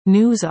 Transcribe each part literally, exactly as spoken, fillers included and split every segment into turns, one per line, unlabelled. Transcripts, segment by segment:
News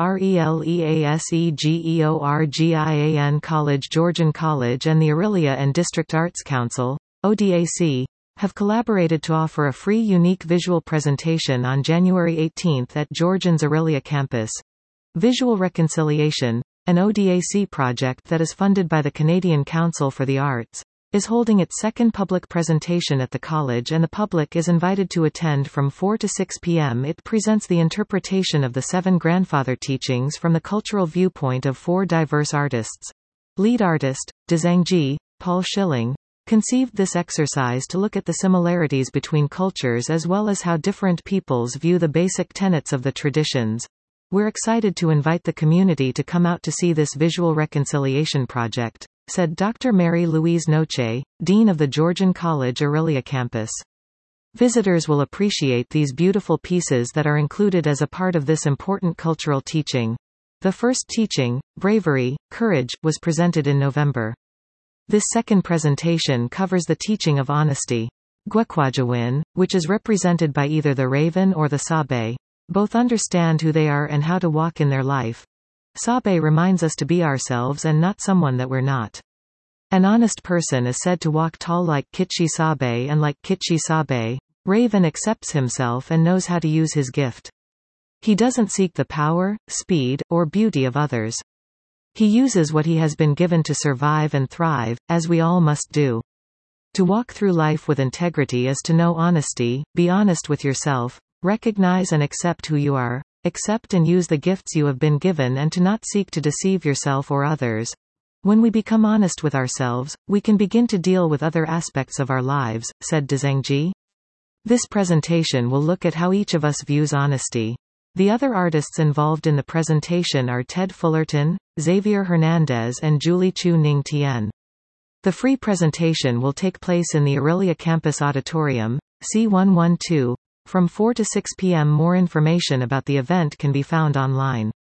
RELEASEGEORGIAN College Georgian College and the Aurelia and District Arts Council, O D A C, have collaborated to offer a free unique visual presentation on January eighteenth at Georgian's Aurelia campus. Visual Reconciliation, an O D A C project that is funded by the Canadian Council for the Arts, is holding its second public presentation at the college, and the public is invited to attend from four to six p m It presents the interpretation of the Seven Grandfather Teachings from the cultural viewpoint of four diverse artists. Lead artist, Dzangji, Paul Schilling, conceived this exercise to look at the similarities between cultures as well as how different peoples view the basic tenets of the traditions. We're excited to invite the community to come out to see this visual reconciliation project, said Doctor Mary Louise Noche, Dean of the Georgian College Aurelia campus. Visitors will appreciate these beautiful pieces that are included as a part of this important cultural teaching. The first teaching, Bravery, Courage, was presented in November. This second presentation covers the teaching of honesty. Gwekwajawin, which is represented by either the raven or the sabe. Both understand who they are and how to walk in their life. Sabe reminds us to be ourselves and not someone that we're not. An honest person is said to walk tall like Kitchi Sabe, and like Kitchi Sabe, Raven accepts himself and knows how to use his gift. He doesn't seek the power, speed, or beauty of others. He uses what he has been given to survive and thrive, as we all must do. To walk through life with integrity is to know honesty, be honest with yourself, recognize and accept who you are, accept and use the gifts you have been given, and to not seek to deceive yourself or others. When we become honest with ourselves, we can begin to deal with other aspects of our lives, said Dzangji. This presentation will look at how each of us views honesty. The other artists involved in the presentation are Ted Fullerton, Xavier Hernandez and Julie Chu Ning Tien. The free presentation will take place in the Aurelia Campus Auditorium, C one twelve, from four to six p m More information about the event can be found online.